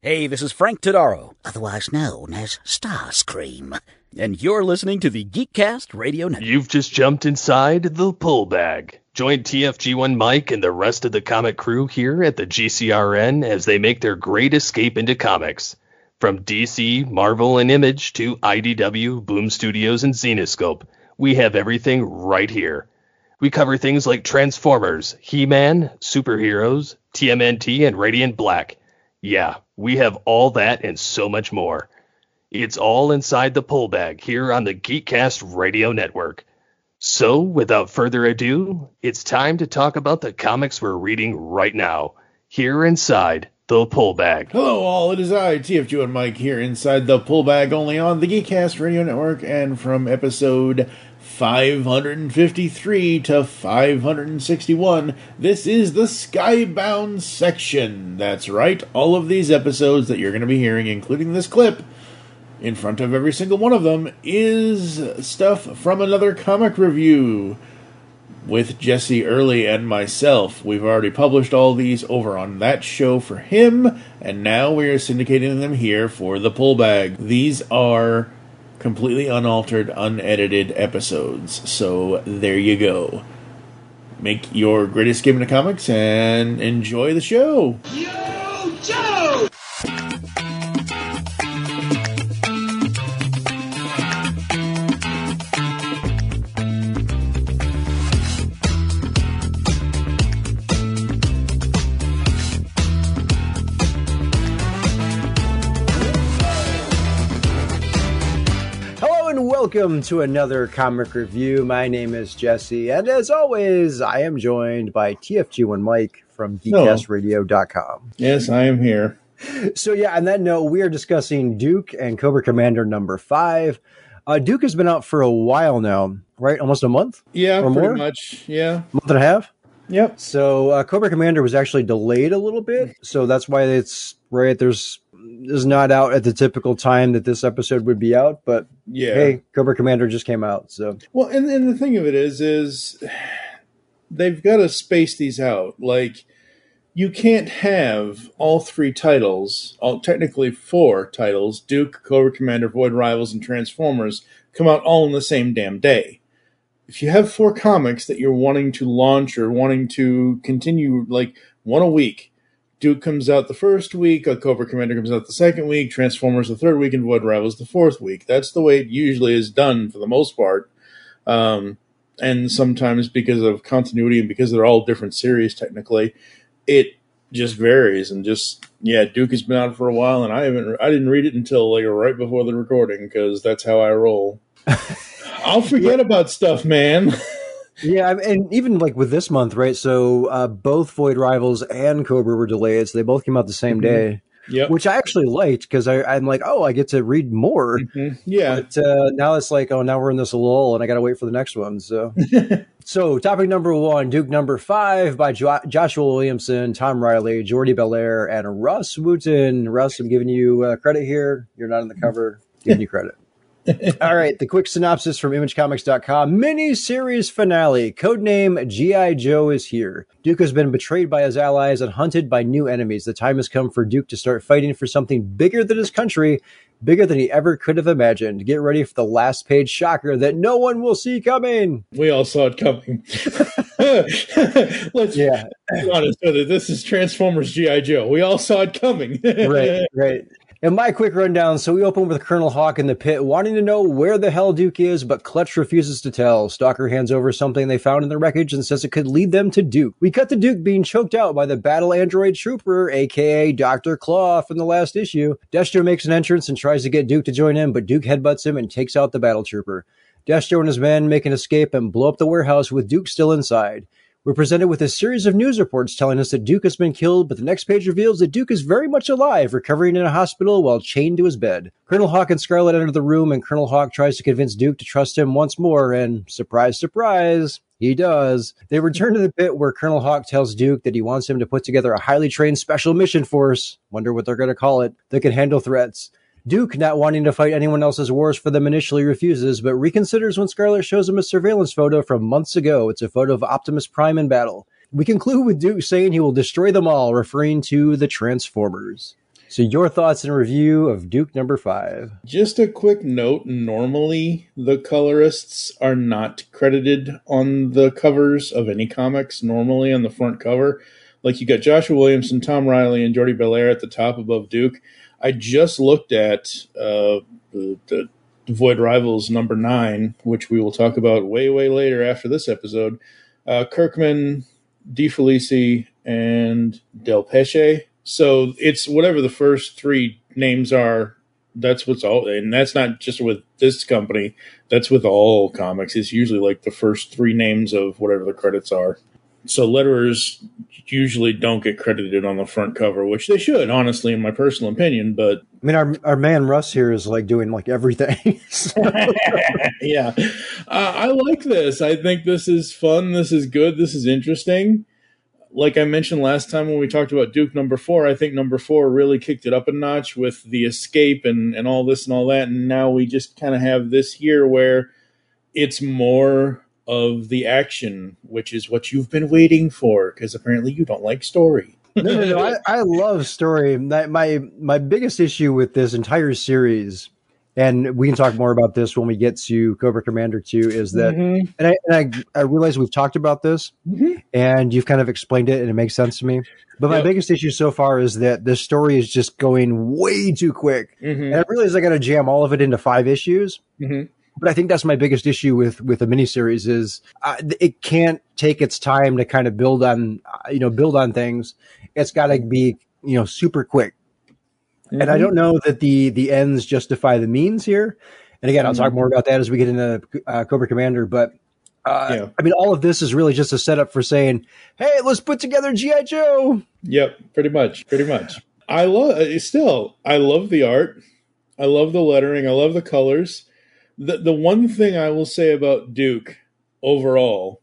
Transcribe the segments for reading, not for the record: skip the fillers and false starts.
Hey, this is Frank Todaro, otherwise known as Starscream. And you're listening to the Geekcast Radio Network. You've just jumped inside the pull bag. Join TFG1 Mike and the rest of the comic crew here at the GCRN as they make their great escape into comics. From DC, Marvel, and Image to IDW, Boom Studios, and Zenescope, we have everything right here. We cover things like Transformers, He-Man, superheroes, TMNT, and Radiant Black. Yeah, we have all that and so much more. It's all inside the pull bag here on the Geekcast Radio Network. So, without further ado, it's time to talk about the comics we're reading right now, here inside the pull bag. Hello all, it is I, TFG1 Mike, here inside the pull bag, only on the Geekcast Radio Network, and from episode 553 to 561, this is the Skybound section. That's right, all of these episodes that you're going to be hearing, including this clip, in front of every single one of them, is stuff from another comic review with Jesse Early and myself. We've already published all these over on that show for him, and now we are syndicating them here for the pull bag. These are completely unaltered, unedited episodes, so there you go. Make your great escape into comics and enjoy the show. Yo, Joe! Welcome to another comic review. My name is Jesse, and as always, I am joined by TFG1 Mike from GeekCastRadio.com. Yes, I am here. So yeah, on that note, we are discussing Duke and Cobra Commander number 5. Duke has been out for a while now, right? Almost a month? Yeah, or pretty more? much, yeah. Month and a half? Yep. So Cobra Commander was actually delayed a little bit, so that's why it's right. There's not out at the typical time that this episode would be out, but yeah, hey, Cobra Commander just came out. So well, and the thing of it is they've got to space these out. Like, you can't have all three titles, technically 4 titles, Duke, Cobra Commander, Void Rivals, and Transformers, come out all in the same damn day. If you have 4 comics that you're wanting to launch or wanting to continue, like, one a week, Duke comes out the first week, Cobra Commander comes out the second week, Transformers the third week, and Void Rivals the fourth week. That's the way it usually is done for the most part. And sometimes because of continuity and because they're all different series technically, it just varies. And just, yeah, Duke has been out for a while, and I didn't read it until like right before the recording because that's how I roll. I'll forget about stuff, man. Yeah, and even like with this month, right? So both Void Rivals and Cobra were delayed, so they both came out the same day. Yep. Which I actually liked because I'm like, oh, I get to read more. Mm-hmm. Yeah. But now it's like, oh, now we're in this lull, and I got to wait for the next one. So, so topic number 1, Duke number 5 by Joshua Williamson, Tom Riley, Jordy Belair, and Russ Wooten. Russ, I'm giving you credit here. You're not on the cover. Giving you credit. All right, the quick synopsis from ImageComics.com. Mini-series finale. Codename G.I. Joe is here. Duke has been betrayed by his allies and hunted by new enemies. The time has come for Duke to start fighting for something bigger than his country, bigger than he ever could have imagined. Get ready for the last page shocker that no one will see coming. We all saw it coming. Let's be honest with it. This is Transformers G.I. Joe. We all saw it coming. Right. And my quick rundown, so we open with Colonel Hawk in the pit, wanting to know where the hell Duke is, but Clutch refuses to tell. Stalker hands over something they found in the wreckage and says it could lead them to Duke. We cut to Duke being choked out by the battle android trooper, a.k.a. Dr. Claw from the last issue. Destro makes an entrance and tries to get Duke to join him, but Duke headbutts him and takes out the battle trooper. Destro and his men make an escape and blow up the warehouse with Duke still inside. We're presented with a series of news reports telling us that Duke has been killed, but the next page reveals that Duke is very much alive, recovering in a hospital while chained to his bed. Colonel Hawk and Scarlet enter the room, and Colonel Hawk tries to convince Duke to trust him once more, and surprise, surprise, he does. They return to the pit where Colonel Hawk tells Duke that he wants him to put together a highly trained special mission force, wonder what they're going to call it, that can handle threats. Duke, not wanting to fight anyone else's wars for them, initially refuses, but reconsiders when Scarlet shows him a surveillance photo from months ago. It's a photo of Optimus Prime in battle. We conclude with Duke saying he will destroy them all, referring to the Transformers. So your thoughts and review of Duke number 5. Just a quick note, normally the colorists are not credited on the covers of any comics, normally on the front cover. Like you got Joshua Williamson, Tom Riley, and Jordi Belair at the top above Duke. I just looked at the Void Rivals number 9, which we will talk about way, way later after this episode. Kirkman, DeFelici, and Del Pesce. So it's whatever the first 3 names are, that's what's all, and that's not just with this company, that's with all comics. It's usually like the first 3 names of whatever the credits are. So letterers usually don't get credited on the front cover, which they should, honestly, in my personal opinion. But I mean, our man Russ here is like doing like everything. yeah, I like this. I think this is fun. This is good. This is interesting. Like I mentioned last time when we talked about Duke number 4, I think number 4 really kicked it up a notch with the escape and all this and all that. And now we just kind of have this here where it's more of the action, which is what you've been waiting for, because apparently you don't like story. No. I love story. My biggest issue with this entire series, and we can talk more about this when we get to Cobra Commander 2, is that, and I realize we've talked about this, and you've kind of explained it, and it makes sense to me. But my biggest issue so far is that the story is just going way too quick. And I realize I got to jam all of it into 5 issues. But I think that's my biggest issue with the miniseries is it can't take its time to kind of build on things. It's got to be, super quick. And I don't know that the ends justify the means here. And again, I'll talk more about that as we get into Cobra Commander. But I mean, all of this is really just a setup for saying, "Hey, let's put together G.I. Joe." Yep, pretty much. I love the art. I love the lettering. I love the colors. The one thing I will say about Duke overall,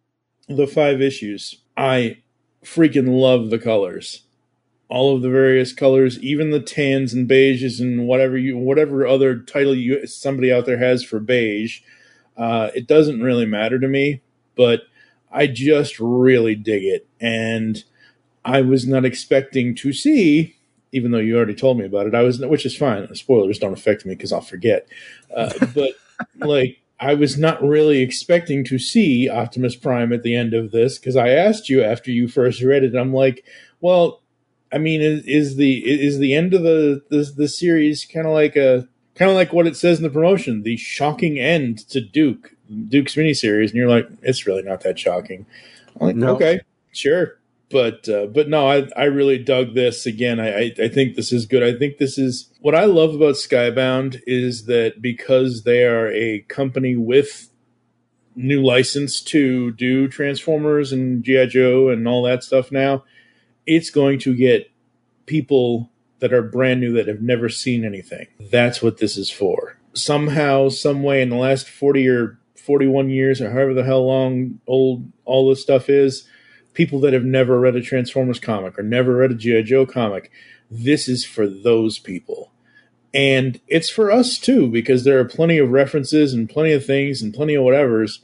the 5 issues, I freaking love the colors. All of the various colors, even the tans and beiges and whatever other title somebody out there has for beige, it doesn't really matter to me, but I just really dig it. And I was not expecting to see, even though you already told me about it, which is fine. Spoilers don't affect me because I'll forget. But like, I was not really expecting to see Optimus Prime at the end of this, because I asked you after you first read it, and I'm like, well, I mean, is the end of the series kind of like what it says in the promotion, the shocking end to Duke's miniseries, and you're like, it's really not that shocking. I'm like, no. Okay, sure. But no, I really dug this. Again, I think this is good. I think this is what I love about Skybound is that because they are a company with new license to do Transformers and G.I. Joe and all that stuff now, it's going to get people that are brand new that have never seen anything. That's what this is for. Somehow, some way in the last 40 or 41 years or however the hell long old all this stuff is, people that have never read a Transformers comic or never read a G.I. Joe comic, this is for those people. And it's for us too, because there are plenty of references and plenty of things and plenty of whatevers.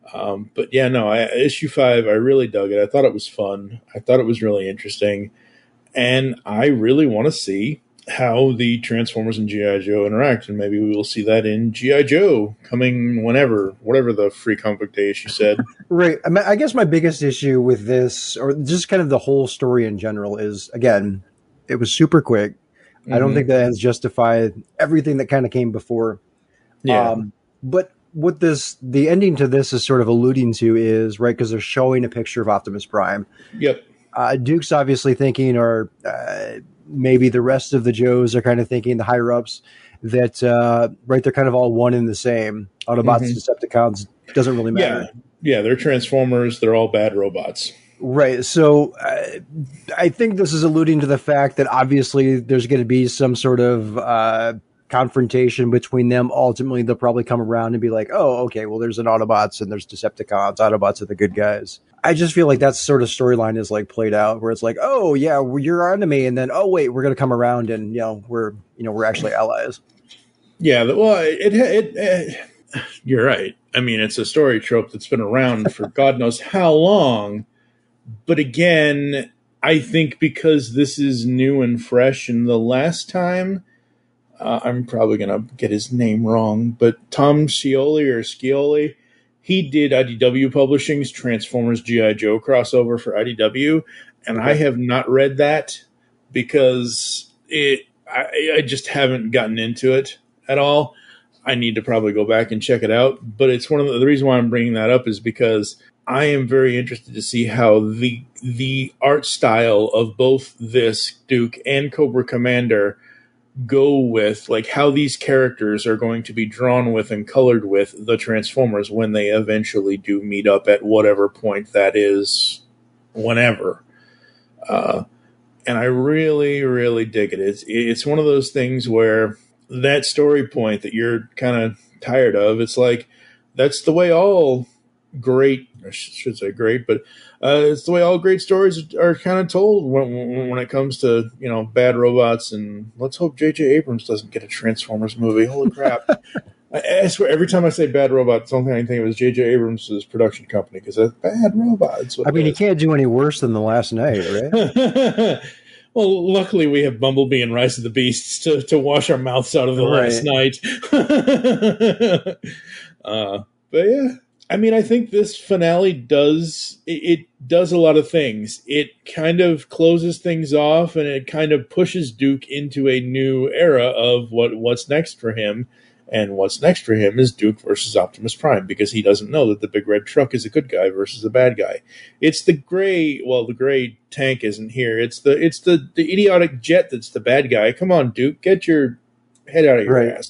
But yeah, no, issue 5, I really dug it. I thought it was fun. I thought it was really interesting. And I really want to see how the Transformers and G.I. Joe interact. And maybe we will see that in G.I. Joe coming whatever the free comic book day issue said. Right. I guess my biggest issue with this, or just kind of the whole story in general, is, again, it was super quick. I don't think that ends justify everything that kind of came before. Yeah. But what the ending to this is sort of alluding to is, right, because they're showing a picture of Optimus Prime. Yep. Duke's obviously thinking, or maybe the rest of the Joes are kind of thinking, the higher ups, that right, they're kind of all one and the same. Autobots, Decepticons, doesn't really matter. Yeah, they're Transformers. They're all bad robots. Right. So I think this is alluding to the fact that obviously there's going to be some sort of confrontation between them. Ultimately, they'll probably come around and be like, oh, okay, well, there's an Autobots and there's Decepticons. Autobots are the good guys. I just feel like that sort of storyline is like played out where it's like, oh, yeah, you're our enemy. And then, oh, wait, we're going to come around and, we're actually allies. Yeah. Well, you're right. I mean, it's a story trope that's been around for God knows how long. But again, I think because this is new and fresh, and the last time, I'm probably going to get his name wrong, but Tom Scioli, he did IDW Publishing's Transformers G.I. Joe crossover for IDW, and I have not read that because I just haven't gotten into it at all. I need to probably go back and check it out, but it's one of the reason why I'm bringing that up is because I am very interested to see how the art style of both this Duke and Cobra Commander go with, like, how these characters are going to be drawn with and colored with the Transformers when they eventually do meet up at whatever point that is, whenever. And I really, really dig it. It's one of those things where that story point that you're kind of tired of, it's like, that's the way all great, I should say great, but it's the way all great stories are kind of told when it comes to, you know, bad robots. And let's hope J.J. Abrams doesn't get a Transformers movie. Holy crap. I swear, every time I say bad robot, the only thing I can think of is J.J. Abrams' production company, because that's bad robots. I mean, he can't do any worse than The Last Night, right? Well, luckily we have Bumblebee and Rise of the Beasts to wash our mouths out of The Last Night. But yeah, I mean, I think this finale does a lot of things. It kind of closes things off, and it kind of pushes Duke into a new era of what's next for him. And what's next for him is Duke versus Optimus Prime, because he doesn't know that the big red truck is a good guy versus a bad guy. It's the gray tank isn't here. It's the idiotic jet that's the bad guy. Come on, Duke, get your head out of your ass.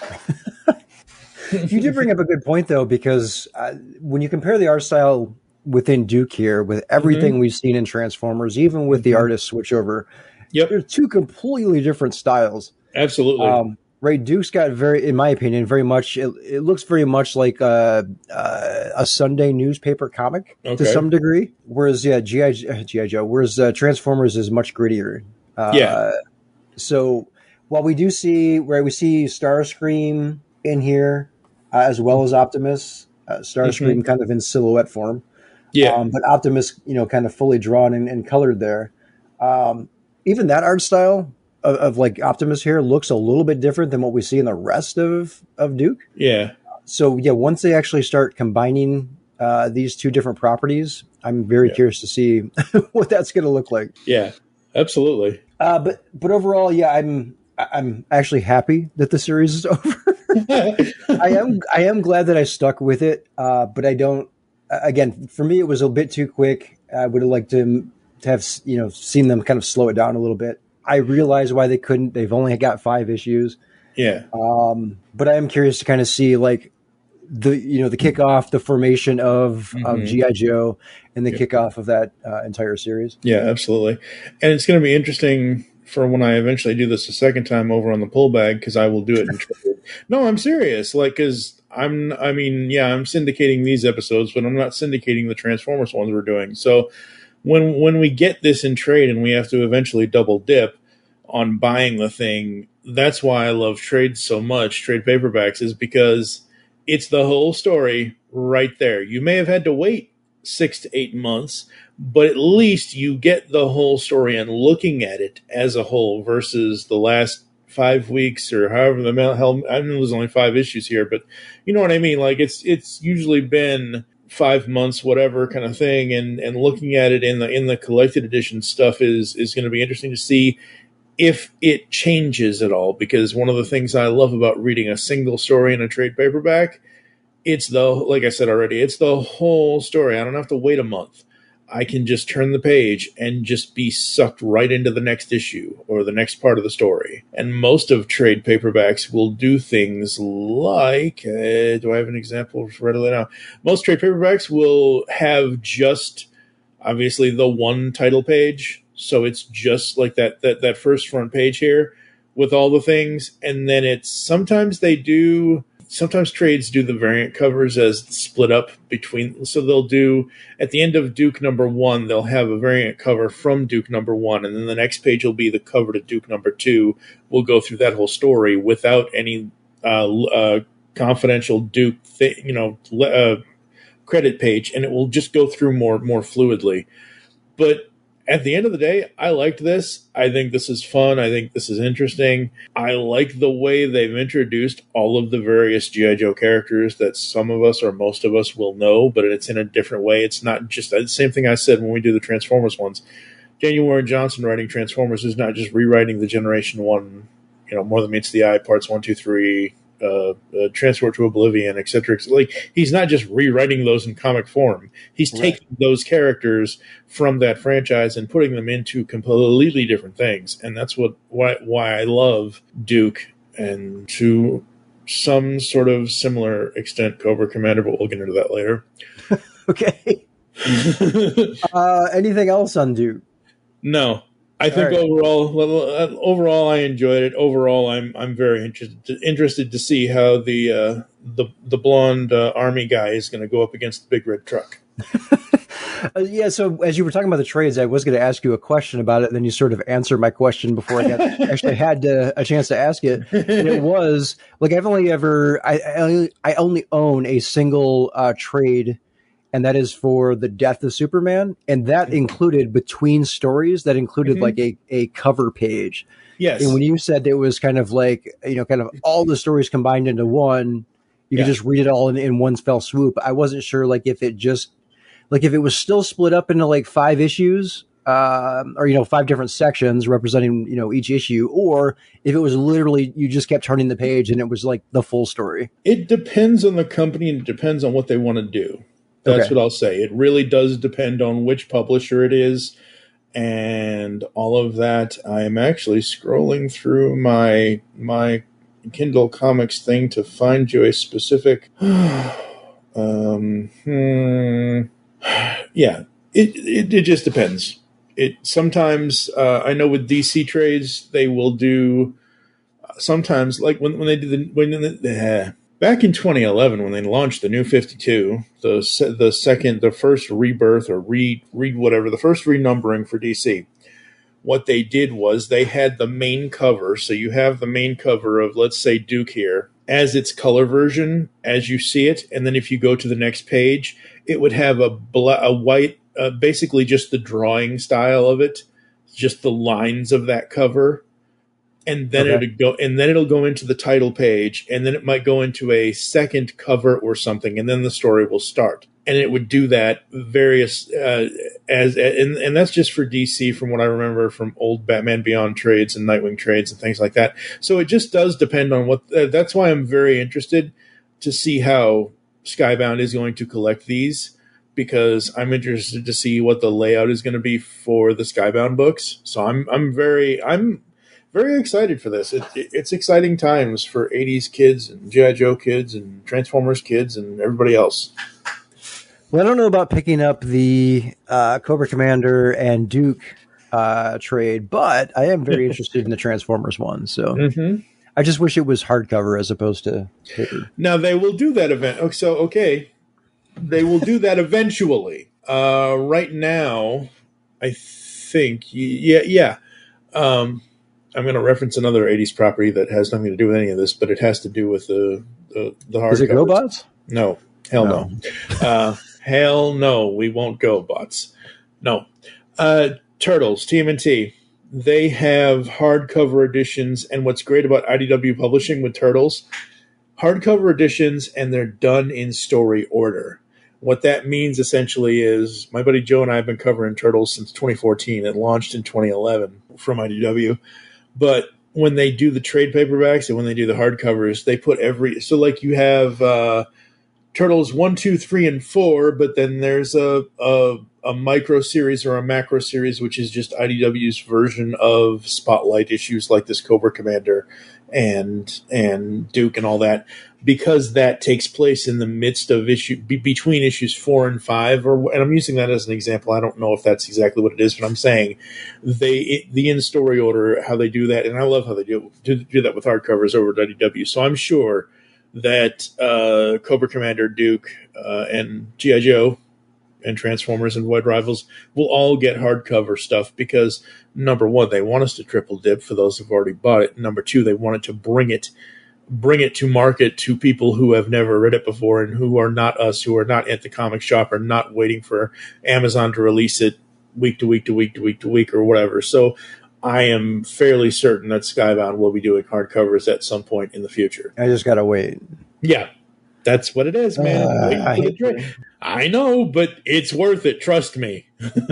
You did bring up a good point, though, because when you compare the art style within Duke here with everything we've seen in Transformers, even with the artist switchover, they're two completely different styles. Absolutely. Right, Duke's got in my opinion, very much. It looks very much like a Sunday newspaper comic to some degree. Whereas, G.I. Joe. Whereas Transformers is much grittier. So while we see Starscream in here, as well as Optimus, Starscream kind of in silhouette form. Yeah, but Optimus, kind of fully drawn and colored there. Even that art style of like Optimus here looks a little bit different than what we see in the rest of Duke. Yeah. So once they actually start combining these two different properties, I'm very curious to see what that's going to look like. Yeah, absolutely. But overall, I'm actually happy that the series is over. I am glad that I stuck with it, but I don't. Again, for me, it was a bit too quick. I would have liked to have seen them kind of slow it down a little bit. I realize why they couldn't. They've only got 5 issues. Yeah. But I am curious to kind of see like the kickoff, the formation of G.I. Joe, and the kickoff of that entire series. Yeah, absolutely. And it's going to be interesting for when I eventually do this a second time over on the pull bag, because I will do it in trade. No, I'm serious. Like, because I'm syndicating these episodes, but I'm not syndicating the Transformers ones we're doing. So when we get this in trade and we have to eventually double dip on buying the thing, that's why I love trade so much, trade paperbacks, is because it's the whole story right there. You may have had to wait 6 to 8 months, but at least you get the whole story and looking at it as a whole versus the last 5 weeks or however the hell. I know there's only 5 issues here, but you know what I mean? Like it's usually been 5 months, whatever kind of thing, and looking at it in the collected edition stuff is going to be interesting to see if it changes at all. Because one of the things I love about reading a single story in a trade paperback, like I said already, it's the whole story. I don't have to wait a month. I can just turn the page and just be sucked right into the next issue or the next part of the story. And most of trade paperbacks will do things like, do I have an example readily now? Most trade paperbacks will have just, obviously, the one title page. So it's just like that first front page here with all the things. And then sometimes trades do the variant covers as split up between. So they'll do, at the end of Duke number 1, they'll have a variant cover from Duke number 1. And then the next page will be the cover to Duke number 2. We'll go through that whole story without any confidential Duke credit page. And it will just go through more fluidly. But at the end of the day, I liked this. I think this is fun. I think this is interesting. I like the way they've introduced all of the various G.I. Joe characters that some of us or most of us will know, but it's in a different way. It's not just the same thing I said when we do the Transformers ones. Daniel Warren Johnson writing Transformers is not just rewriting the Generation 1, More Than Meets the Eye, parts 1, 2, 3, Transport to Oblivion, etc. Like, he's not just rewriting those in comic form. He's taking those characters from that franchise and putting them into completely different things. And that's why I love Duke, and to some sort of similar extent Cobra Commander, but we'll get into that later. Okay. Anything else on Duke? No. I think overall I enjoyed it. Overall, I'm very interested to see how the blonde army guy is going to go up against the big red truck. Yeah. So as you were talking about the trades, I was going to ask you a question about it. And then you sort of answered my question before I actually had a chance to ask it. And it was like I only own a single trade. And that is for the Death of Superman. And that included between stories, that included like a cover page. Yes. And when you said it was kind of like, kind of all the stories combined into one, you could just read it all in one fell swoop. I wasn't sure if it was still split up into like 5 issues, or 5 different sections representing, each issue, or if it was literally, you just kept turning the page and it was like the full story. It depends on the company and it depends on what they want to do. That's what I'll say. It really does depend on which publisher it is and all of that. I am actually scrolling through my Kindle Comics thing to find you a specific... Yeah, it just depends. Sometimes, I know with DC trades, they will do... Sometimes, like when they do back in 2011, when they launched the New 52, the first rebirth or the first renumbering for DC, what they did was they had the main cover. So you have the main cover of, let's say, Duke here as its color version as you see it. And then if you go to the next page, it would have a white, basically just the drawing style of it, just the lines of that cover. And then it'll go into the title page, and then it might go into a second cover or something, and then the story will start. And it would do that and that's just for DC, from what I remember from old Batman Beyond trades and Nightwing trades and things like that. So it just does depend on what. That's why I'm very interested to see how Skybound is going to collect these, because I'm interested to see what the layout is going to be for the Skybound books. So I'm very excited for this. It's exciting times for 80s kids and G.I. Joe kids and Transformers kids and everybody else. Well, I don't know about picking up the Cobra Commander and Duke trade, but I am very interested in the Transformers one. So I just wish it was hardcover as opposed to paper. Now, they will do that event. So, they will do that eventually. Right now, I think, I'm going to reference another 80s property that has nothing to do with any of this, but it has to do with the hard Is it covers. GoBots? No. Hell no. Hell no. We won't go, bots. No. Turtles, TMNT. They have hardcover editions, and what's great about IDW publishing with Turtles, hardcover editions, and they're done in story order. What that means essentially is my buddy Joe and I have been covering Turtles since 2014. It launched in 2011 from IDW. But when they do the trade paperbacks and when they do the hardcovers, they put so like you have Turtles 1, 2, 3, and 4, but then there's a micro series or a macro series, which is just IDW's version of spotlight issues like this Cobra Commander and Duke and all that, because that takes place in the midst of between issues 4 and 5, and I'm using that as an example. I don't know if that's exactly what it is, but I'm saying the in story order, how they do that, and I love how they do that with hardcovers over at IDW. So I'm sure that Cobra Commander, Duke, and G.I. Joe and Transformers and Void Rivals will all get hardcover stuff because, number one, they want us to triple dip for those who've already bought it. Number two, they wanted to bring it to market to people who have never read it before and who are not us, who are not at the comic shop or not waiting for Amazon to release it week to week to week to week to week or whatever. So I am fairly certain that Skybound will be doing hardcovers at some point in the future. I just gotta wait. Yeah, that's what it is, man. I know, but it's worth it. Trust me.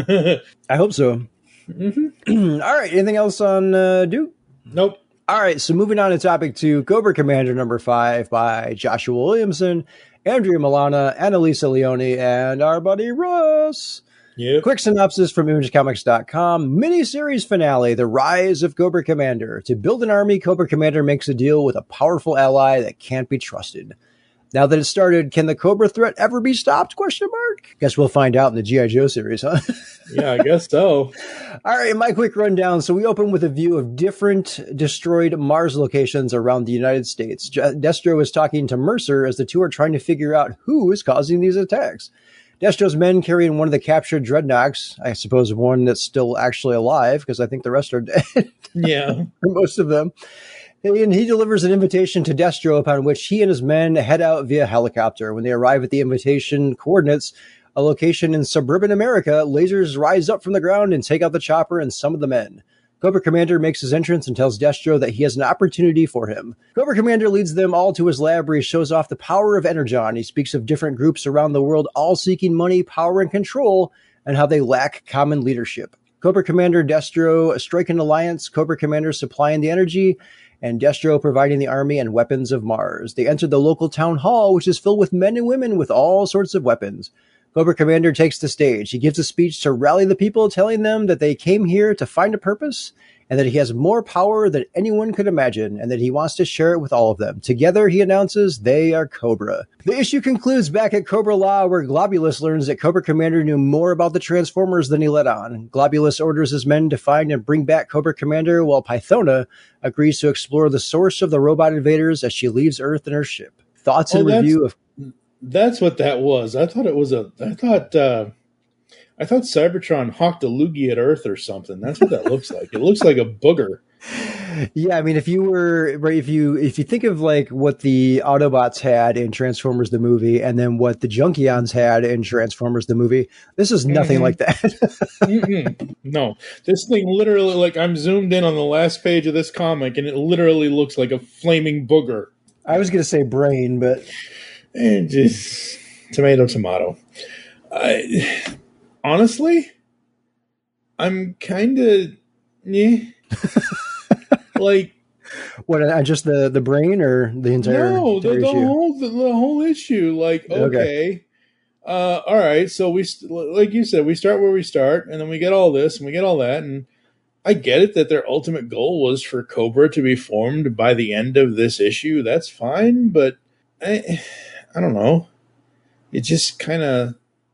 I hope so. Mm-hmm. All right. Anything else on Duke? Nope. All right. So moving on to topic 2, Cobra Commander number 5 by Joshua Williamson, Andrea Milana, Annalisa Leone, and our buddy Russ. Yep. Quick synopsis from ImageComics.com. Miniseries finale, The Rise of Cobra Commander. To build an army, Cobra Commander makes a deal with a powerful ally that can't be trusted. Now that it started, can the Cobra threat ever be stopped? ? Guess we'll find out in the G.I. Joe series, huh? Yeah, I guess so. All right, my quick rundown. So we open with a view of different destroyed Mars locations around the United States. Destro is talking to Mercer as the two are trying to figure out who is causing these attacks. Destro's men carrying one of the captured dreadnoughts, I suppose one that's still actually alive, because I think the rest are dead. Yeah. Most of them. And he delivers an invitation to Destro, upon which he and his men head out via helicopter. When they arrive at the invitation coordinates, a location in suburban America, lasers rise up from the ground and take out the chopper and some of the men. Cobra Commander makes his entrance and tells Destro that he has an opportunity for him. Cobra Commander leads them all to his lab where he shows off the power of Energon. He speaks of different groups around the world all seeking money, power, and control, and how they lack common leadership. Cobra Commander Destro strike an alliance, Cobra Commander supplying the energy, and Destro providing the army and weapons of Mars. They enter the local town hall, which is filled with men and women with all sorts of weapons. Cobra Commander takes the stage. He gives a speech to rally the people, telling them that they came here to find a purpose and that he has more power than anyone could imagine and that he wants to share it with all of them. Together, he announces, they are Cobra. The issue concludes back at Cobra Law, where Globulus learns that Cobra Commander knew more about the Transformers than he let on. Globulus orders his men to find and bring back Cobra Commander, while Pythona agrees to explore the source of the robot invaders as she leaves Earth in her ship. Thoughts and review of... That's what that was. I thought Cybertron hawked a loogie at Earth or something. That's what that looks like. It looks like a booger. Yeah, I mean, if you think of like what the Autobots had in Transformers the movie, and then what the Junkions had in Transformers the movie, this is nothing like that. No, this thing literally, like, I'm zoomed in on the last page of this comic, and it literally looks like a flaming booger. I was going to say brain, but just tomato. Honestly, I'm kind of like, what? Just the brain or the entire? No, the issue? whole issue. Like, okay, all right. So like you said, we start where we start, and then we get all this, and we get all that, and I get it that their ultimate goal was for Cobra to be formed by the end of this issue. That's fine, but I don't know. It just kind of.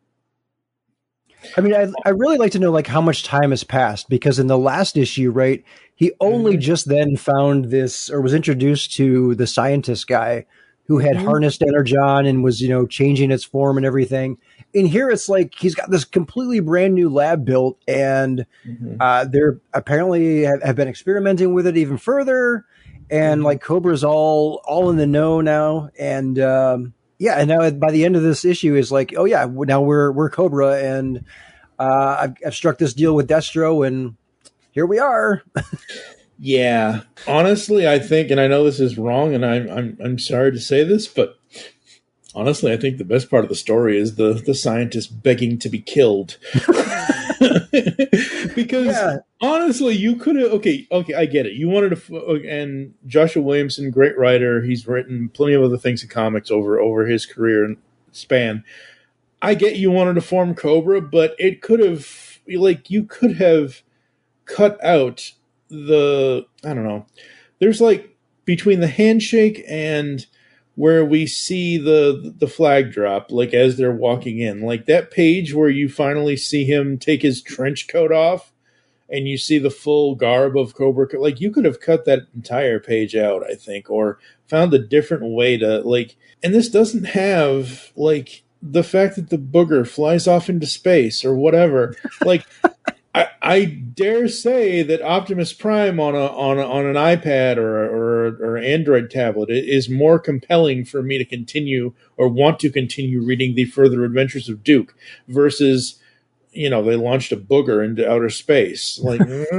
I mean, I really like to know like how much time has passed, because in the last issue, right, he only just then found this, or was introduced to the scientist guy who had harnessed Energon and was, changing its form and everything. In here, it's like he's got this completely brand new lab built, and they're apparently have been experimenting with it even further, and like Cobra's all in the know now, and yeah, and now by the end of this issue is like, oh yeah, now we're Cobra, and I've struck this deal with Destro, and here we are. Yeah, honestly, I think, and I know this is wrong, and I'm sorry to say this, but honestly, I think the best part of the story is the scientist begging to be killed. Because honestly, you could have. Okay, I get it. You wanted to, and Joshua Williamson, great writer. He's written plenty of other things in comics over his career and span. I get you wanted to form Cobra, but it could have, like, you could have cut out I don't know. There's like between the handshake and where we see the flag drop, like as they're walking in, like that page where you finally see him take his trench coat off and you see the full garb of Cobra. Like, you could have cut that entire page out, I think, or found a different way to, like, and this doesn't have like the fact that the booger flies off into space or whatever. Like, I dare say that Optimus Prime on an iPad or Android tablet is more compelling for me to continue or want to continue reading the further adventures of Duke versus they launched a booger into outer space. Like,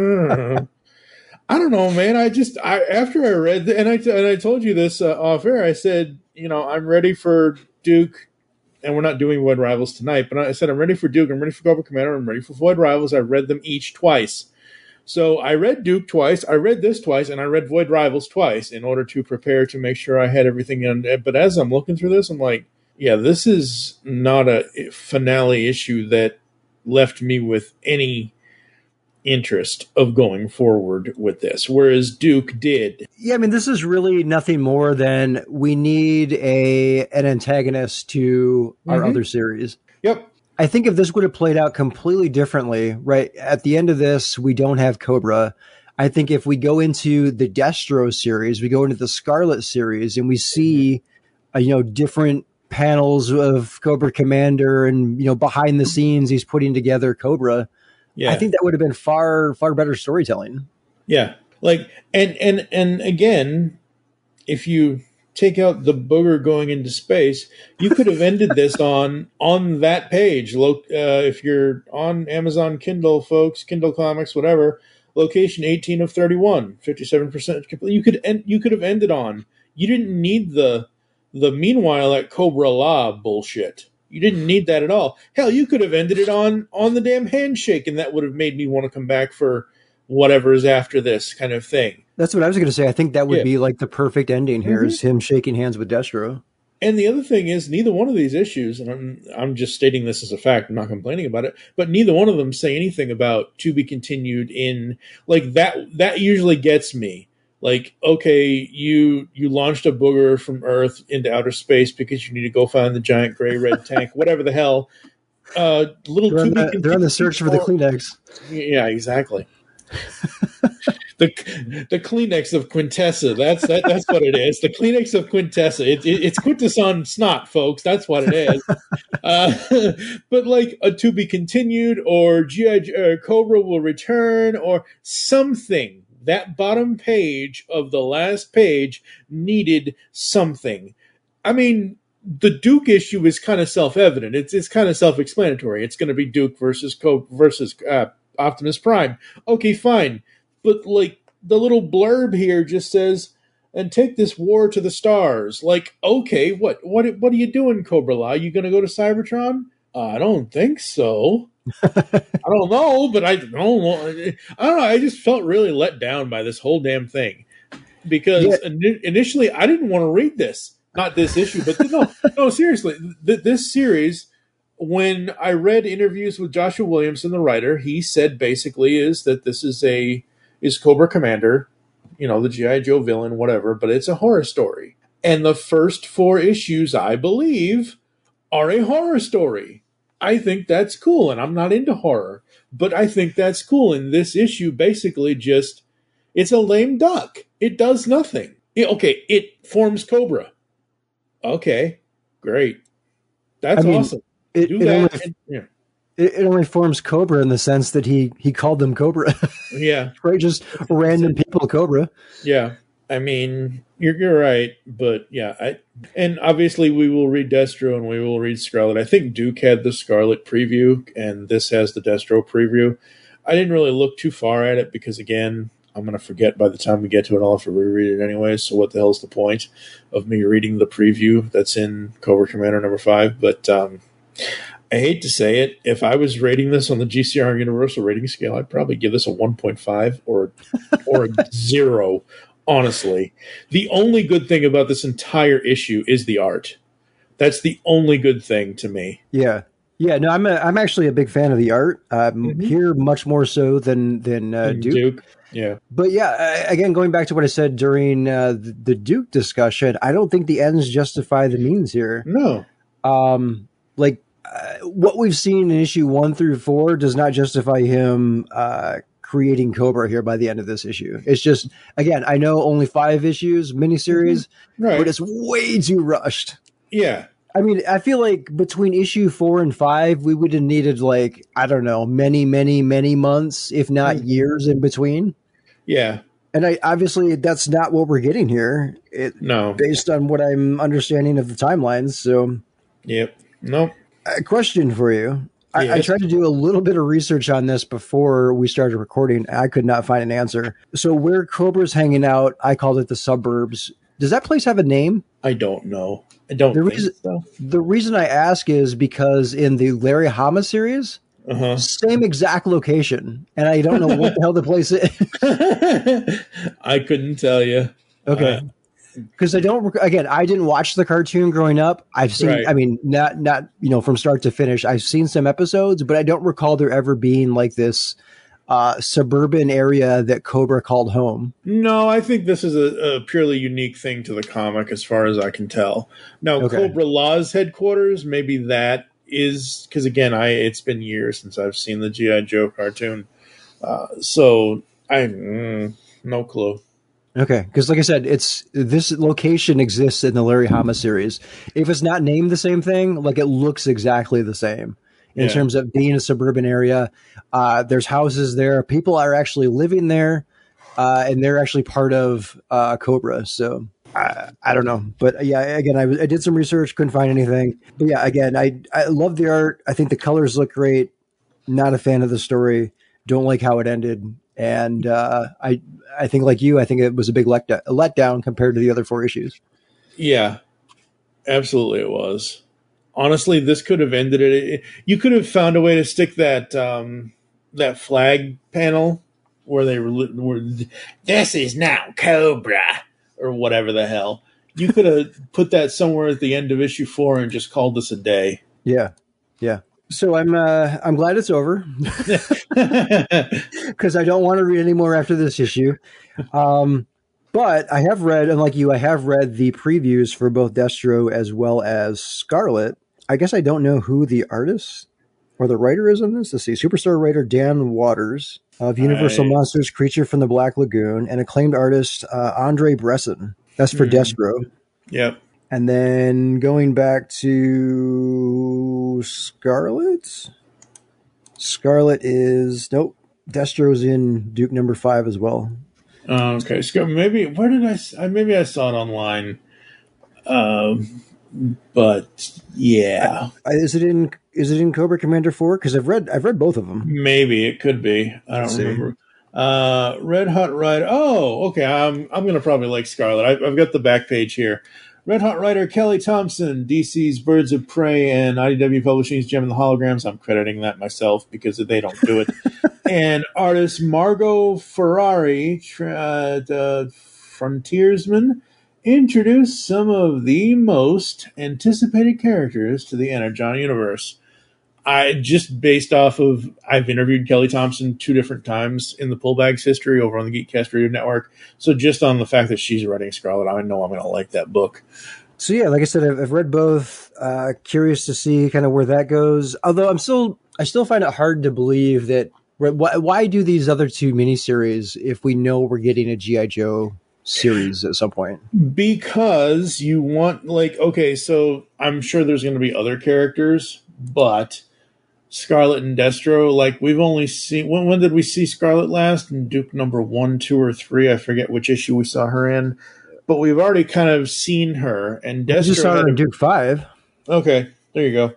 I don't know, man. After I read and I told you this off air, I said, I'm ready for Duke, and we're not doing Void Rivals tonight, but I said I'm ready for Duke, I'm ready for Cobra Commander, I'm ready for Void Rivals. I read them each twice. So I read Duke twice, I read this twice, and I read Void Rivals twice in order to prepare to make sure I had everything in. But as I'm looking through this, I'm like, yeah, this is not a finale issue that left me with any interest of going forward with this, whereas Duke did. Yeah, I mean, this is really nothing more than we need an antagonist to our other series. Yep. I think if this would have played out completely differently, right, at the end of this, we don't have Cobra. I think if we go into the Destro series, we go into the Scarlet series, and we see, different panels of Cobra Commander and, behind the scenes, he's putting together Cobra. Yeah. I think that would have been far, far better storytelling. Yeah. Like, and again, if you take out the booger going into space, you could have ended this on that page. If you're on Amazon Kindle, folks, Kindle Comics, whatever, location 18 of 31, 57% complete. You could have ended on. You didn't need the meanwhile at Cobra La bullshit. You didn't need that at all. Hell, you could have ended it on the damn handshake, and that would have made me want to come back for whatever is after this kind of thing. That's what I was going to say. I think that would be like the perfect ending here is him shaking hands with Destro. And the other thing is, neither one of these issues, and I'm just stating this as a fact, I'm not complaining about it, but neither one of them say anything about to be continued in, like, that usually gets me. Like, okay, you launched a booger from Earth into outer space because you need to go find the giant gray red tank, whatever the hell. They're on the search for the Kleenex. Yeah, exactly. the Kleenex of Quintessa. That's what it is. The Kleenex of Quintessa. It's Quintus on snot, folks. That's what it is. But like a to be continued, or G.I. Cobra will return, or something. That bottom page of the last page needed something. I mean, the Duke issue is kind of self-evident. It's kind of self-explanatory. It's going to be Duke versus Optimus Prime. Okay, fine. But like the little blurb here just says, and take this war to the stars. Like, okay, what are you doing, Cobra La? You going to go to Cybertron? I don't think so. I don't know, but I don't know. I don't know. I just felt really let down by this whole damn thing because initially I didn't want to read this, not this issue, but no, seriously, this series. When I read interviews with Joshua Williamson, the writer, he said basically is that this is Cobra Commander, the G.I. Joe villain, whatever, but it's a horror story, and the first 4 issues, I believe, are a horror story. I think that's cool, and I'm not into horror, but I think that's cool. And this issue basically it's a lame duck. It does nothing. It forms Cobra. Okay, great. That's awesome. It only forms Cobra in the sense that he called them Cobra. Yeah. Right, just random people Cobra. Yeah. I mean, you're right, but yeah, and obviously we will read Destro and we will read Scarlet. I think Duke had the Scarlet preview, and this has the Destro preview. I didn't really look too far at it because, again, I'm going to forget by the time we get to it. I'll have to reread it anyway, so what the hell's the point of me reading the preview that's in Cobra Commander number 5? But I hate to say it, if I was rating this on the GCR Universal Rating Scale, I'd probably give this a 1.5 or a 0. Honestly, the only good thing about this entire issue is the art. That's the only good thing to me. Yeah. No, I'm actually a big fan of the art. Here much more so than Duke. Yeah. But yeah, again, going back to what I said during the Duke discussion, I don't think the ends justify the means here. No. What we've seen in issue 1 through 4 does not justify him creating Cobra here by the end of this issue. It's just, again, I know only 5 issues, miniseries, right, but it's way too rushed. Yeah. I mean, I feel like between issue 4 and 5, we would have needed, like, I don't know, many, many, many months, if not years in between. Yeah. And obviously that's not what we're getting here. No. Based on what I'm understanding of the timelines. So, yep. Nope. A question for you. I tried to do a little bit of research on this before we started recording. I could not find an answer. So where Cobra's hanging out, I called it the suburbs. Does that place have a name? I don't know. I don't think so. The reason I ask is because in the Larry Hama series, same exact location, and I don't know what the hell the place is. I couldn't tell you. Okay. Because I didn't watch the cartoon growing up. I've seen, Right. I mean, not from start to finish. I've seen some episodes, but I don't recall there ever being like this suburban area that Cobra called home. No, I think this is a purely unique thing to the comic as far as I can tell. Now, Cobra Law's headquarters, maybe that is, because again, it's been years since I've seen the G.I. Joe cartoon. So no clue. Okay, because like I said, this location exists in the Larry Hama series. If it's not named the same thing, like it looks exactly the same in terms of being a suburban area. There's houses there. People are actually living there, and they're actually part of Cobra. So I don't know, but yeah, again, I did some research, couldn't find anything. But yeah, again, I love the art. I think the colors look great. Not a fan of the story. Don't like how it ended. And I think, like you, I think it was a big letdown compared to the other 4 issues. Yeah, absolutely it was. Honestly, this could have ended it. You could have found a way to stick that that flag panel where they were, this is now Cobra, or whatever the hell. You could have put that somewhere at the end of issue 4 and just called this a day. Yeah. So I'm glad it's over because I don't want to read any more after this issue. But I have read, unlike you, I have read the previews for both Destro as well as Scarlet. I guess I don't know who the artist or the writer is on this. Let's see. Superstar writer Dan Waters of Universal Monsters, Creature from the Black Lagoon, and acclaimed artist Andre Bresson. That's for Destro. Yep. And then going back to Scarlet. Scarlet is Destro's in Duke number 5 as well. Okay, so maybe where did maybe I saw it online. But yeah, is it in Cobra Commander 4? Because I've read both of them. Maybe it could be. I don't remember. Red Hot Rider. Oh, okay. I'm gonna probably like Scarlet. I've got the back page here. Red Hot Rider Kelly Thompson, DC's Birds of Prey, and IDW Publishing's Gem and the Holograms. I'm crediting that myself because they don't do it. And artist Margot Ferrari, the Frontiersman, introduced some of the most anticipated characters to the Energon universe. Based off of, I've interviewed Kelly Thompson 2 different times in the Pullbags history over on the Geekcast Radio Network. So just on the fact that she's writing Scarlet, I know I'm going to like that book. So yeah, like I said, I've read both. Curious to see kind of where that goes. Although I still find it hard to believe that. Why do these other 2 miniseries if we know we're getting a G.I. Joe series at some point? Because you want, so I'm sure there's going to be other characters, but Scarlet and Destro, we've only seen, when did we see Scarlet last? In Duke number 1, 2, or 3? I forget which issue we saw her in, but we've already kind of seen her. And Destro just saw her in Duke 5. Okay, there you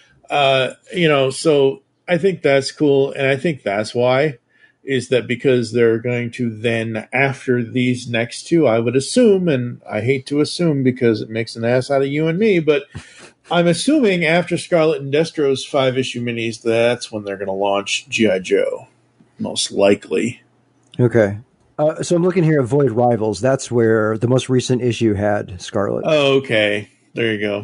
go. So I think that's cool, and I think that's why, is that because they're going to then, after these next 2, I would assume, and I hate to assume because it makes an ass out of you and me, but I'm assuming after Scarlet and Destro's 5-issue minis, that's when they're going to launch G.I. Joe, most likely. Okay. So I'm looking here at Void Rivals. That's where the most recent issue had Scarlet. Oh, okay. There you go.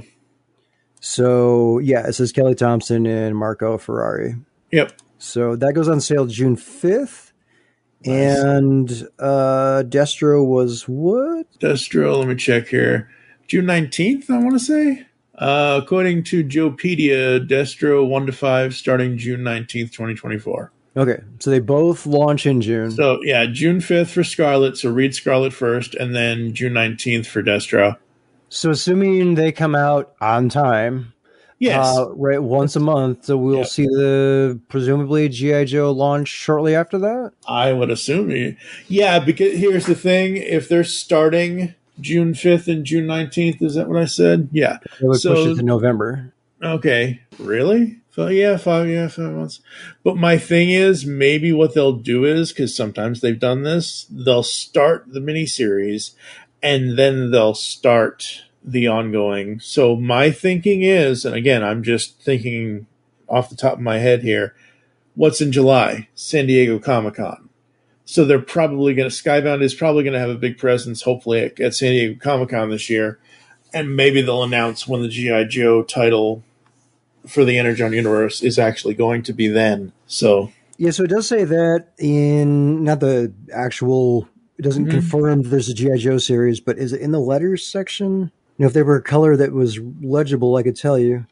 So, yeah, it says Kelly Thompson and Marco Ferrari. Yep. So that goes on sale June 5th. Nice. And Destro was what? Destro, let me check here. June 19th, I want to say. According to Joepedia, Destro 1-5 starting June 19th, 2024. Okay, so they both launch in June. So, yeah, June 5th for Scarlet, so read Scarlet first, and then June 19th for Destro. So assuming they come out on time, yes, right, once a month, so we'll see the presumably G.I. Joe launch shortly after that? I would assume. Yeah, because here's the thing. If they're starting June 5th and June 19th, is that what I said? Yeah. They would push it to November. Okay. Really? So yeah, 5 months. But my thing is, maybe what they'll do is, because sometimes they've done this, they'll start the miniseries, and then they'll start the ongoing. So my thinking is, and again, I'm just thinking off the top of my head here, what's in July? San Diego Comic-Con. So they're probably going to, Skybound is probably going to have a big presence, hopefully, at San Diego Comic-Con this year. And maybe they'll announce when the G.I. Joe title for the Energon universe is actually going to be then. So yeah, so it does say that in not the actual, it doesn't confirm that there's a G.I. Joe series, but is it in the letters section? You know, if there were a color that was legible, I could tell you.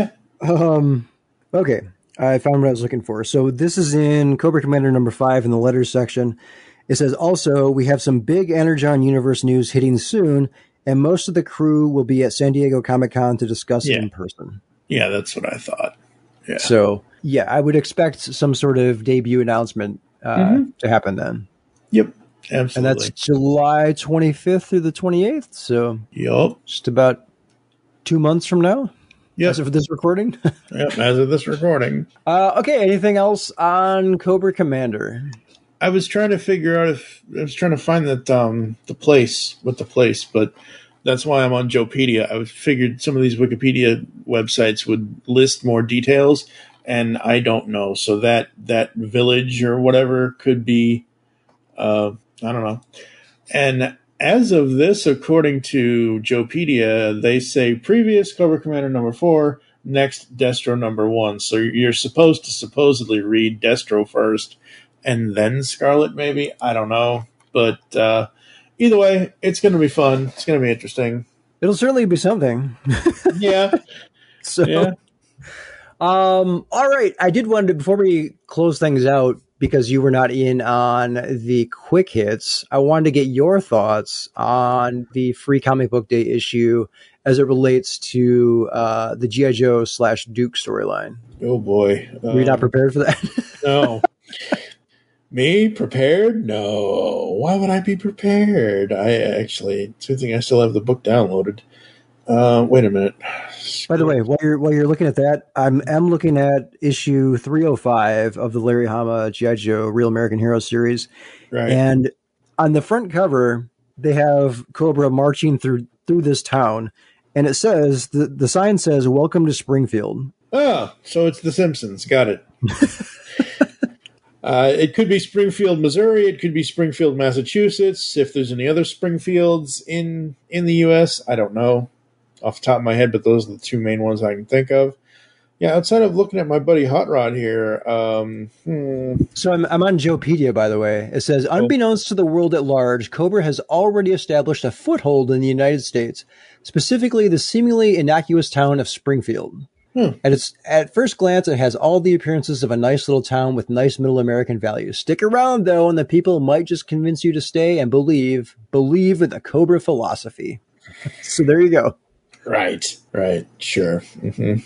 Okay, I found what I was looking for. So this is in Cobra Commander number 5 in the letters section. It says also, we have some big Energon universe news hitting soon, and most of the crew will be at San Diego Comic-Con to discuss it in person. Yeah, that's what I thought. Yeah. So, yeah, I would expect some sort of debut announcement to happen then. Yep, absolutely. And that's July 25th through the 28th. So, just about 2 months from now. Yep. As of this recording. Yep, as of this recording. Okay, anything else on Cobra Commander? I was trying to figure out I was trying to find that the place, but that's why I'm on Joepedia. I figured some of these Wikipedia websites would list more details, and I don't know. So that village or whatever could be, I don't know. And as of this, according to Joepedia, they say previous Cobra Commander number 4, next Destro number 1. So you're supposed to supposedly read Destro first, and then Scarlet, maybe? I don't know. But either way, it's going to be fun. It's going to be interesting. It'll certainly be something. Yeah. All right. I did want to, before we close things out, because you were not in on the quick hits, I wanted to get your thoughts on the Free Comic Book Day issue as it relates to the G.I. Joe / Duke storyline. Oh, boy. Were you not prepared for that? No. Me? Prepared? No. Why would I be prepared? It's a good thing I still have the book downloaded. Wait a minute. By the way, while you're looking at that, I'm looking at issue 305 of the Larry Hama G.I. Joe Real American Hero series. Right. And on the front cover, they have Cobra marching through this town, and it says, the sign says, "Welcome to Springfield." Oh, so it's The Simpsons. Got it. It could be Springfield, Missouri. It could be Springfield, Massachusetts. If there's any other Springfields in the U.S., I don't know off the top of my head, but those are the two main ones I can think of. Yeah, outside of looking at my buddy Hot Rod here. So I'm on Joepedia, by the way. It says, unbeknownst to the world at large, Cobra has already established a foothold in the United States, specifically the seemingly innocuous town of Springfield. At first glance, it has all the appearances of a nice little town with nice middle American values. Stick around, though, and the people might just convince you to stay and believe in the Cobra philosophy. So there you go. Right, sure. Mm-hmm.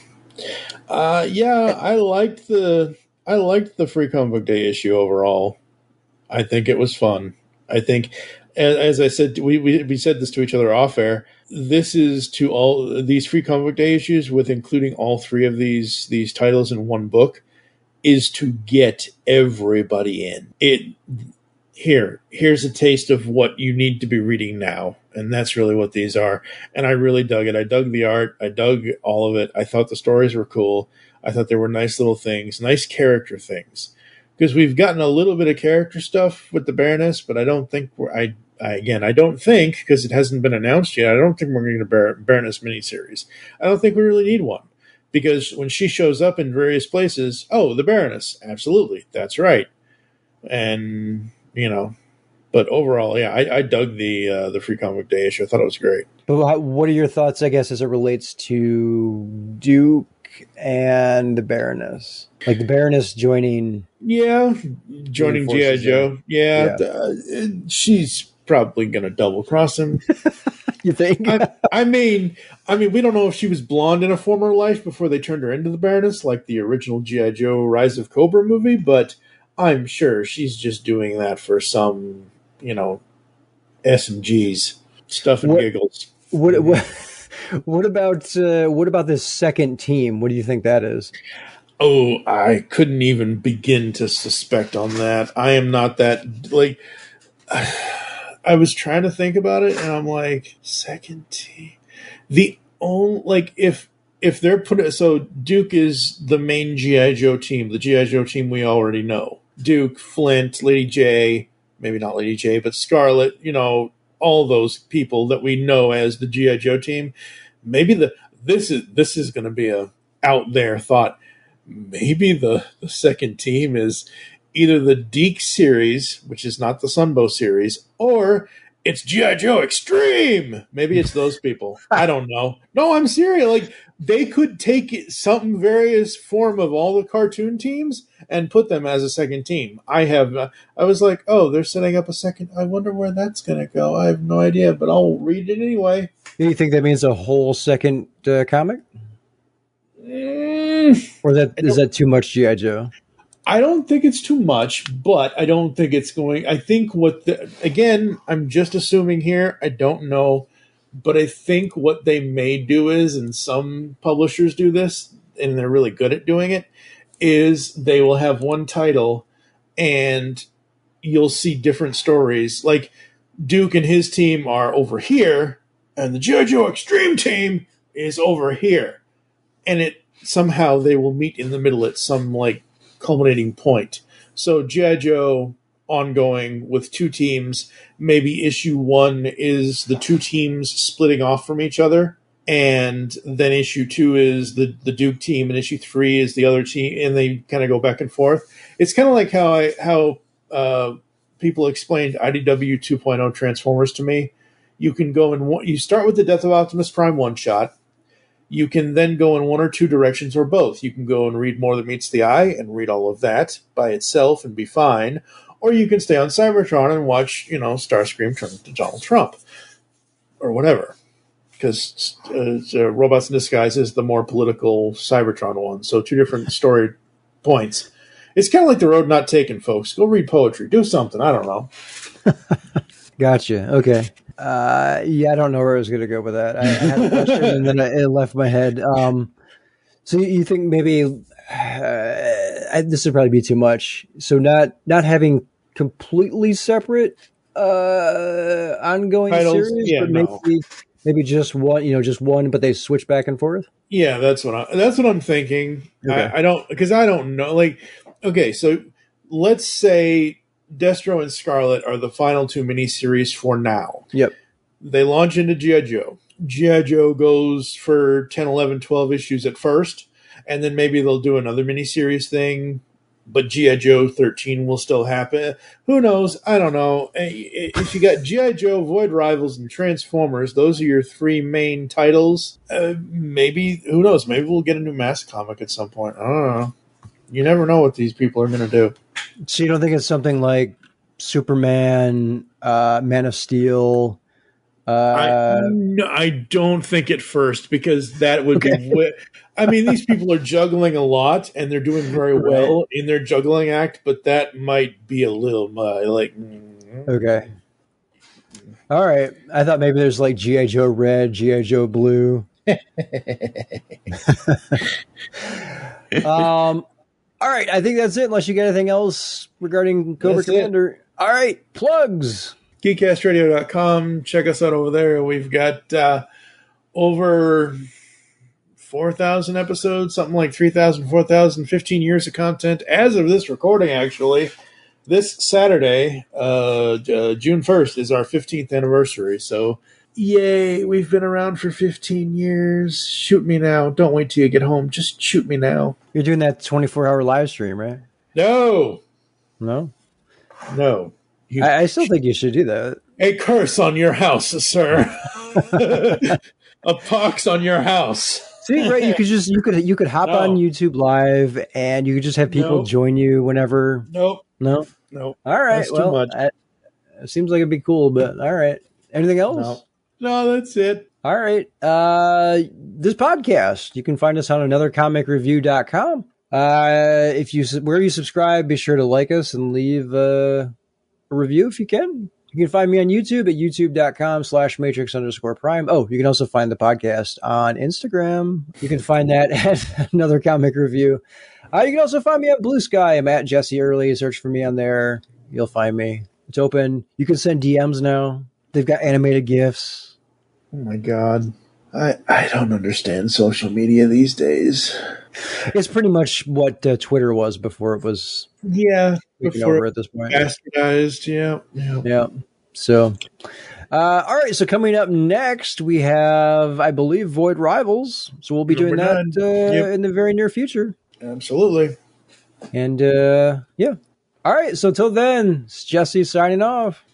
Yeah, I liked the Free Comic Book Day issue overall. I think it was fun. I think, as I said, we said this to each other off air. This is to all these Free Comic Book Day issues, with including all three of these titles in one book, is to get everybody in. Here's a taste of what you need to be reading now, and that's really what these are. And I really dug it. I dug the art. I dug all of it. I thought the stories were cool. I thought there were nice little things, nice character things. Because we've gotten a little bit of character stuff with the Baroness, but I don't think I don't think, because it hasn't been announced yet, I don't think we're going to get a Baroness miniseries. I don't think we really need one. Because when she shows up in various places, the Baroness, absolutely, that's right. And, but overall, yeah, I dug the Free Comic Day issue. I thought it was great. But what are your thoughts, I guess, as it relates to Duke and the Baroness? Like the Baroness joining... Yeah, joining G.I. Joe. Yeah. She's probably going to double cross him. You think? I mean, we don't know if she was blonde in a former life before they turned her into the Baroness, like the original G.I. Joe Rise of Cobra movie, but I'm sure she's just doing that for some, S&Gs, stuff and giggles. What about this second team? What do you think that is? Oh, I couldn't even begin to suspect on that. I am not that, like, I was trying to think about it, and I'm like, second team. The only, like, if they're putting, so Duke is the main G.I. Joe team, the G.I. Joe team we already know. Duke, Flint, Lady J, maybe not Lady J, but Scarlet, all those people that we know as the G.I. Joe team. Maybe this is going to be a out there thought. Maybe the second team is either the Deke series, which is not the Sunbow series, or it's G.I. Joe Extreme. Maybe it's those people. I don't know. No, I'm serious. Like, they could take some various form of all the cartoon teams and put them as a second team. I was like, oh, they're setting up a second. I wonder where that's going to go. I have no idea, but I'll read it anyway. Do you think that means a whole second comic? Or is that too much G.I. Joe? I don't think it's too much, but I don't think it's going. I think again, I'm just assuming here. I don't know, but I think what they may do is, and some publishers do this, and they're really good at doing it, is they will have one title and you'll see different stories. Like Duke and his team are over here, and the G.I. Joe Extreme team is over here. And somehow they will meet in the middle at some like culminating point. So G.I. Joe ongoing with two teams. Maybe issue 1 is the two teams splitting off from each other, and then issue 2 is the Duke team, and issue 3 is the other team, and they kind of go back and forth. It's kind of like how people explained IDW 2.0 Transformers to me. You can go you start with the Death of Optimus Prime one shot. You can then go in one or two directions or both. You can go and read More Than Meets the Eye and read all of that by itself and be fine. Or you can stay on Cybertron and watch, Starscream turn to Donald Trump. Or whatever. Because Robots in Disguise is the more political Cybertron one. So two different story points. It's kind of like The Road Not Taken, folks. Go read poetry. Do something. I don't know. Gotcha. Okay. I don't know where I was going to go with that. I had a question and then it left my head. So you think maybe this would probably be too much. So not having completely separate ongoing titles, series, but maybe just one, but they switch back and forth. Yeah, that's what I'm thinking. Okay. I don't know. Like, okay, so let's say Destro and Scarlet are the final two miniseries for now. Yep. They launch into G.I. Joe. G.I. Joe goes for 10, 11, 12 issues at first, and then maybe they'll do another miniseries thing, but G.I. Joe 13 will still happen. Who knows? I don't know. If you got G.I. Joe, Void Rivals, and Transformers, those are your three main titles. Maybe, who knows? Maybe we'll get a new Mask comic at some point. I don't know. You never know what these people are going to do. So you don't think it's something like Superman, Man of Steel? I don't think at first, because that would be. I mean, these people are juggling a lot, and they're doing very well in their juggling act, but that might be a little like. Okay. All right. I thought maybe there's like G.I. Joe Red, G.I. Joe Blue. All right, I think that's it, unless you got anything else regarding Cobra Commander. All right, plugs. GeekCastRadio.com. Check us out over there. We've got over 4,000 episodes, something like 3,000, 4,000, 15 years of content as of this recording, actually. This Saturday, June 1st, is our 15th anniversary, so yay, we've been around for 15 years. Shoot me now. Don't wait till you get home. Just shoot me now. You're doing that 24-hour live stream, right? No. I still think you should do that. A curse on your house, sir. A pox on your house. See, right? You could hop on YouTube Live, and you could just have people join you whenever. Nope. No. All right. That's too much. It seems like it'd be cool, but all right. Anything else? No, that's it. All right. This podcast, you can find us on anothercomicreview.com. Where you subscribe, be sure to like us and leave a review if you can. You can find me on YouTube at youtube.com/matrix_prime. Oh, you can also find the podcast on Instagram. You can find that at Another Comic Review. You can also find me at Blue Sky. I'm at Jesse Early. Search for me on there. You'll find me. It's open. You can send DMs now. They've got animated GIFs. Oh my God. I don't understand social media these days. It's pretty much what Twitter was before it was before over at this point. Bastardized, Yeah. So, all right. So coming up next, we have, I believe, Void Rivals. So we'll be doing that in the very near future. Absolutely. And yeah. All right. So till then, it's Jesse signing off.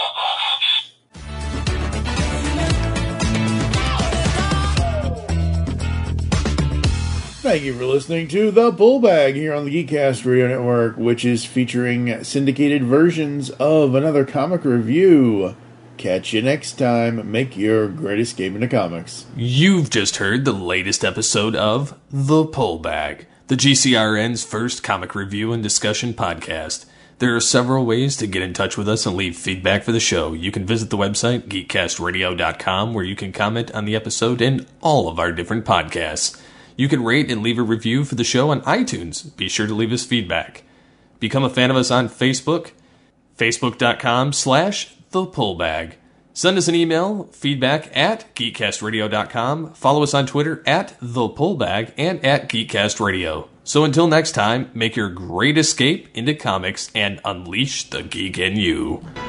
Thank you for listening to The Pullbag here on the Geekcast Radio Network, which is featuring syndicated versions of another comic review. Catch you next time. Make your great escape into comics. You've just heard the latest episode of The Pullbag, the GCRN's first comic review and discussion podcast. There are several ways to get in touch with us and leave feedback for the show. You can visit the website, geekcastradio.com, where you can comment on the episode and all of our different podcasts. You can rate and leave a review for the show on iTunes. Be sure to leave us feedback. Become a fan of us on Facebook, facebook.com/thepullbag. Send us an email, feedback at geekcastradio.com. Follow us on Twitter at thepullbag and at geekcastradio. So until next time, make your great escape into comics and unleash the geek in you.